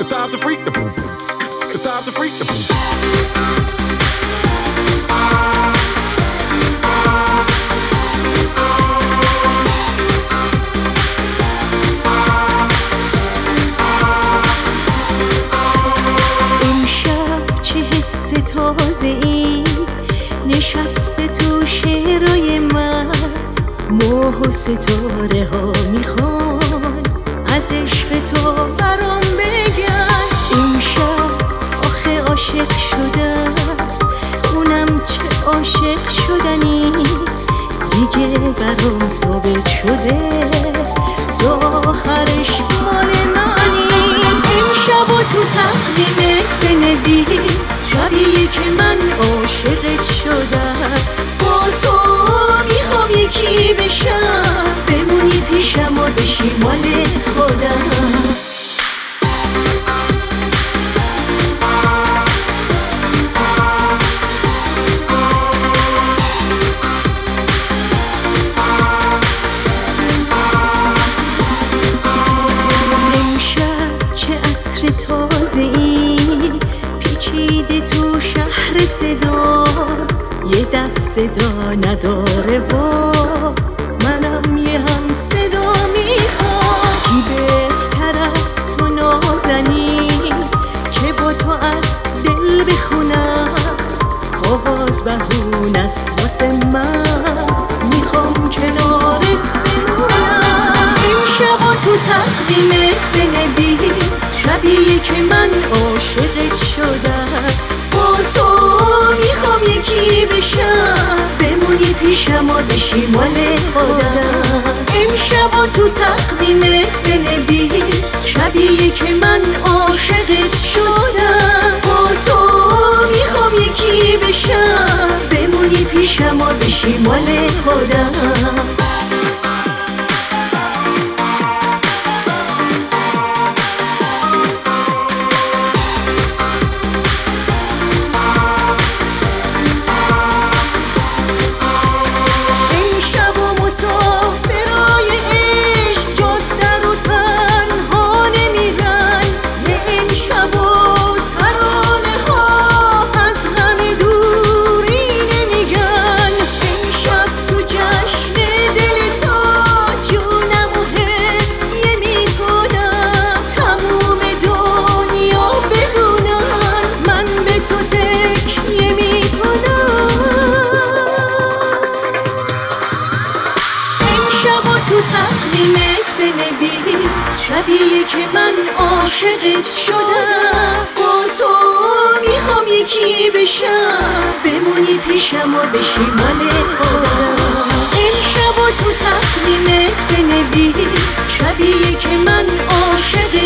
It's time to freak the boom boots. It's time to freak the boom boots. تازه‌ای نشسته تو شعرهای من، ماه و ستاره ها میخوان از عشق تو برام بگن. این شب آخه عاشق شدم، اونم چه عاشق شدنی، دیگه برام ثابت شده تو آخرش مال منی. این شب و تو تقدیمت بنویس شبیه که من عاشقت شدم. با تو میخوام یکی بشم، بمونی پیشم و بشی مال خودم. تازه‌ای پیچیده تو شهر صدا، یه دست صدا نداره با منم یه هم صدا میخوام. کی بهتر از تو نازنی که با تو از دل بخونم، آواز بهون است واسه من، میخوام کنارت بمونم. این شب تو تقدیمت بنویس شبیه که من عاشقت شدم. با تو میخوام یکی بشم، بمونی پیشم و بشی مال خودم. امشب تو تقدیمت بنویس شبیه که من عاشقت شدم. با تو میخوام یکی بشم، بمونی پیشم و بشی مال خودم. تو تقدیمت بنویس شبیه که من عاشقت شدم. با تو میخوام یکی بشم، بمونی پیشم و بشی مال خودم. امشب تو تقدیمت بنویس شبیه که من عاشقت